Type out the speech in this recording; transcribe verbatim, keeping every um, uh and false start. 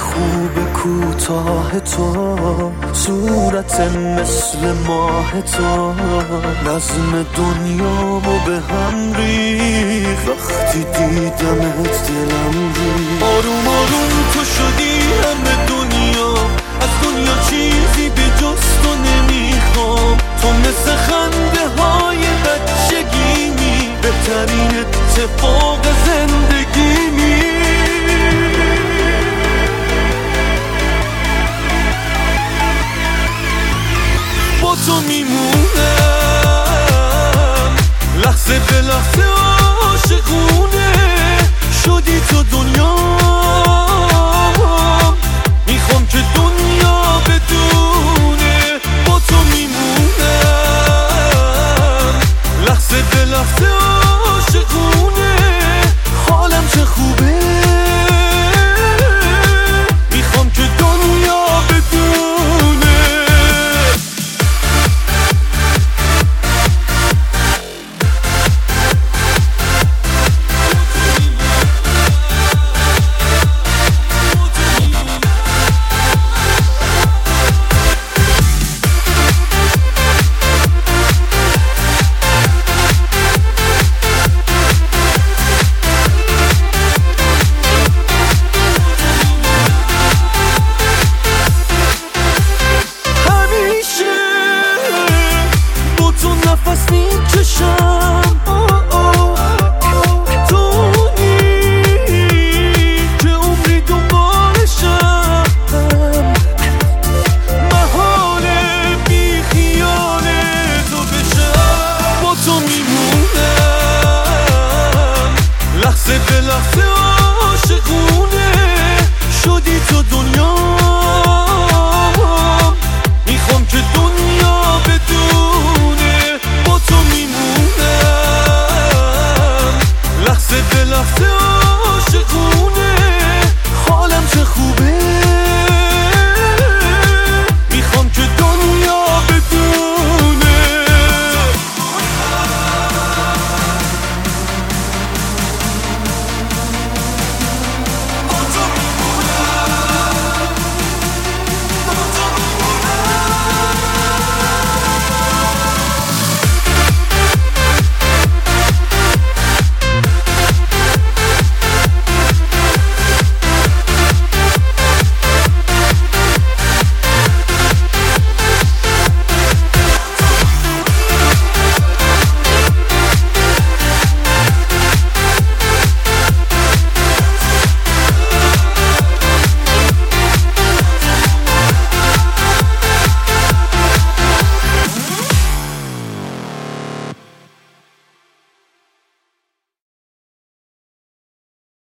خوب کوتاه تو، صورت مثل ماه تو، نظم دنیامو به هم ریخت وقتی دیدمت دلم ریخت. آروم آروم تو شدی همه دنیا، از دنیا چیزی به جز تو نمیخوام. تو مثل خنده های بچگیمی، بهترین اتفاق زندگیمی. با تو میمونم لحظه به لحظه.